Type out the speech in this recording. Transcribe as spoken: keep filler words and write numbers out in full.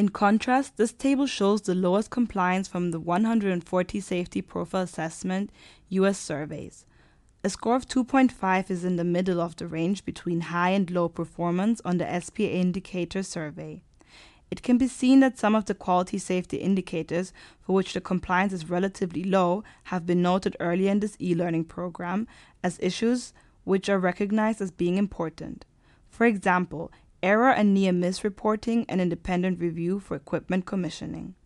In contrast, this table shows the lowest compliance from the one hundred forty Safety Profile Assessment U S surveys. A score of two point five is in the middle of the range between high and low performance on the S P A indicator survey. It can be seen that some of the quality safety indicators for which the compliance is relatively low have been noted earlier in this e-learning program as issues which are recognized as being important. For example, error and near-miss reporting and independent review for equipment commissioning.